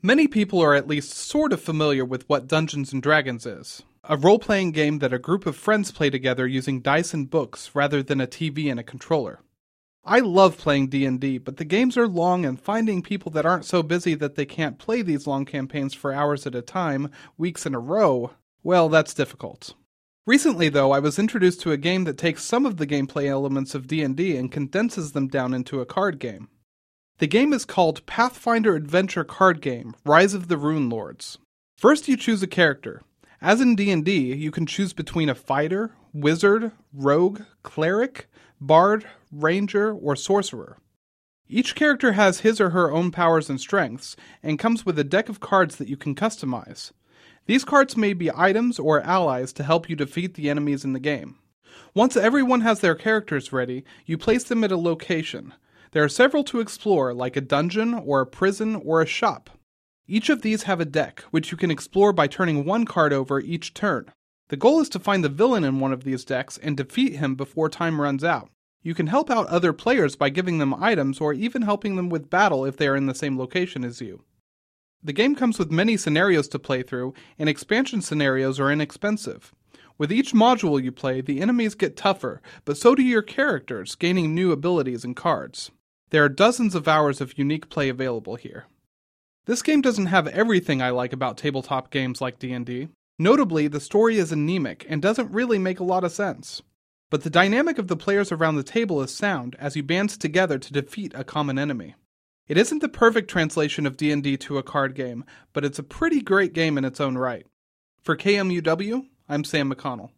Many people are at least sort of familiar with what Dungeons & Dragons is. A role-playing game that a group of friends play together using dice and books rather than a TV and a controller. I love playing D&D, but the games are long and finding people that aren't so busy that they can't play these long campaigns for hours at a time, weeks in a row, well, that's difficult. Recently, though, I was introduced to a game that takes some of the gameplay elements of D&D and condenses them down into a card game. The game is called Pathfinder Adventure Card Game, Rise of the Runelords. First, you choose a character. As in D&D, you can choose between a fighter, wizard, rogue, cleric, bard, ranger, or sorcerer. Each character has his or her own powers and strengths, and comes with a deck of cards that you can customize. These cards may be items or allies to help you defeat the enemies in the game. Once everyone has their characters ready, you place them at a location. There are several to explore, like a dungeon, or a prison, or a shop. Each of these have a deck, which you can explore by turning one card over each turn. The goal is to find the villain in one of these decks and defeat him before time runs out. You can help out other players by giving them items or even helping them with battle if they are in the same location as you. The game comes with many scenarios to play through, and expansion scenarios are inexpensive. With each module you play, the enemies get tougher, but so do your characters, gaining new abilities and cards. There are dozens of hours of unique play available here. This game doesn't have everything I like about tabletop games like D&D. Notably, the story is anemic and doesn't really make a lot of sense. But the dynamic of the players around the table is sound as you band together to defeat a common enemy. It isn't the perfect translation of D&D to a card game, but it's a pretty great game in its own right. For KMUW, I'm Sam McConnell.